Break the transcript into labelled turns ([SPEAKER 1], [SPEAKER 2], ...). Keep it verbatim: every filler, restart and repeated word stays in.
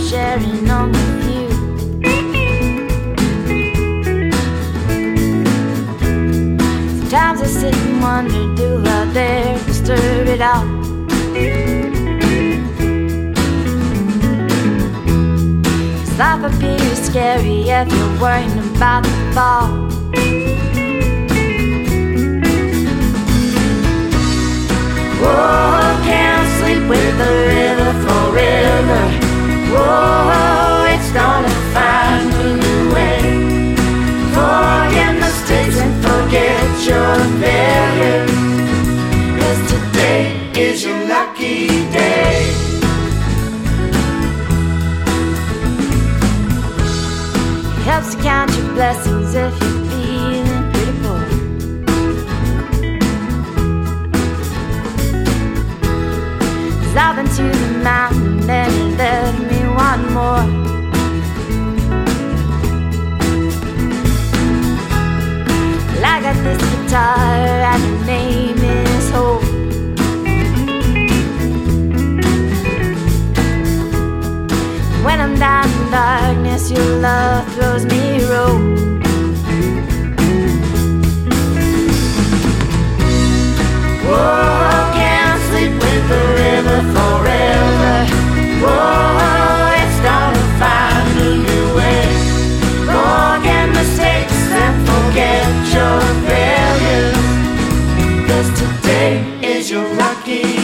[SPEAKER 1] sharing on with you. Sometimes I sit and wonder, do I dare disturb it all? Cause life appears scary if you're worrying about the fall. Whoa, can't sleep with the river forever. Whoa, it's gonna find a new way. Forget mistakes and forget your failures, 'cause today is your lucky day. It helps to count your blessings if you're feeling pretty poor. I've been to the mountain and it left me one more. Well, I got this guitar and the name is Hope. When I'm down in darkness, your love throws me rope. Whoa, can't sleep with the river forever. Whoa, it's gonna find a new way. Forget mistakes and forget your failures, 'cause today is your lucky